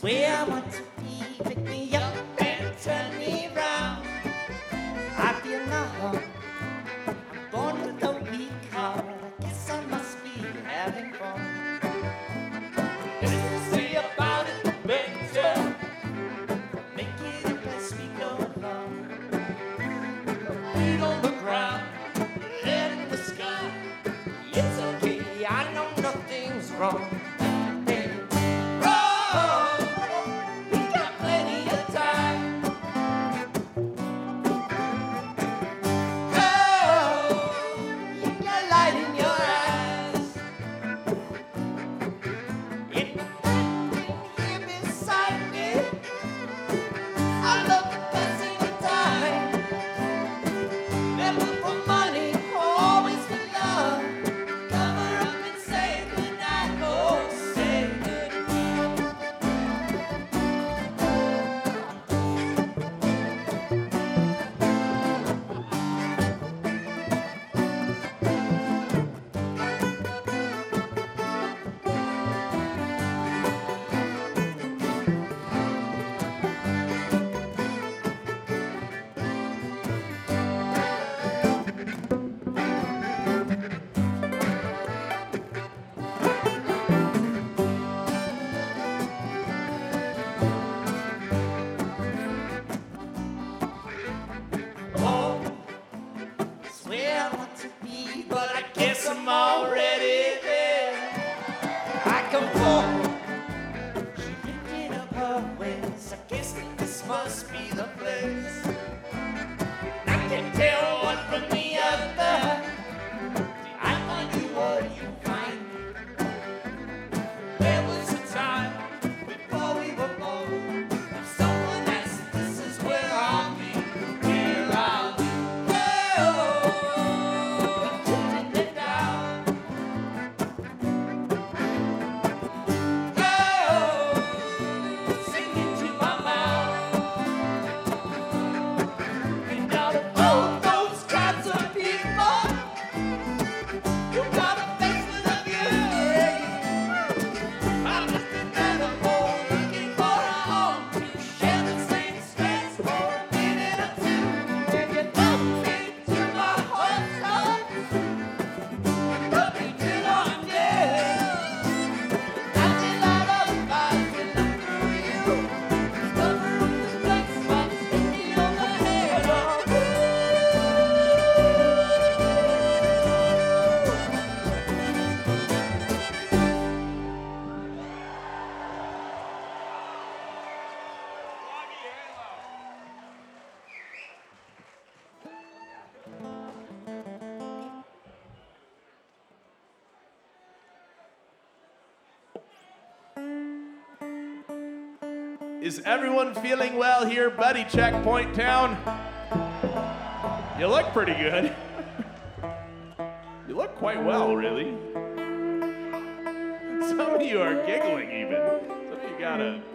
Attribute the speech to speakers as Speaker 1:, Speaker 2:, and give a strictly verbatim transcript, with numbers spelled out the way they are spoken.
Speaker 1: where I want to be. Pick me up and turn me round. I feel now I'm born with a weak heart. I guess I must be having fun. Anything to say about it, better. Make it up as we go along. Feet on the ground, head in the sky. It's okay, I know nothing's wrong. I'm already there. I come forward. She lifted up her wings. I guess that this must be the place. I can tell one from the other. I find you what you find me. There was a time before we were born. If someone asked, this is where I'll be. Here I'll be.
Speaker 2: Is everyone feeling well here, buddy? Checkpoint Town? You look pretty good. You look quite well, really. Some of you are giggling even. Some of you got a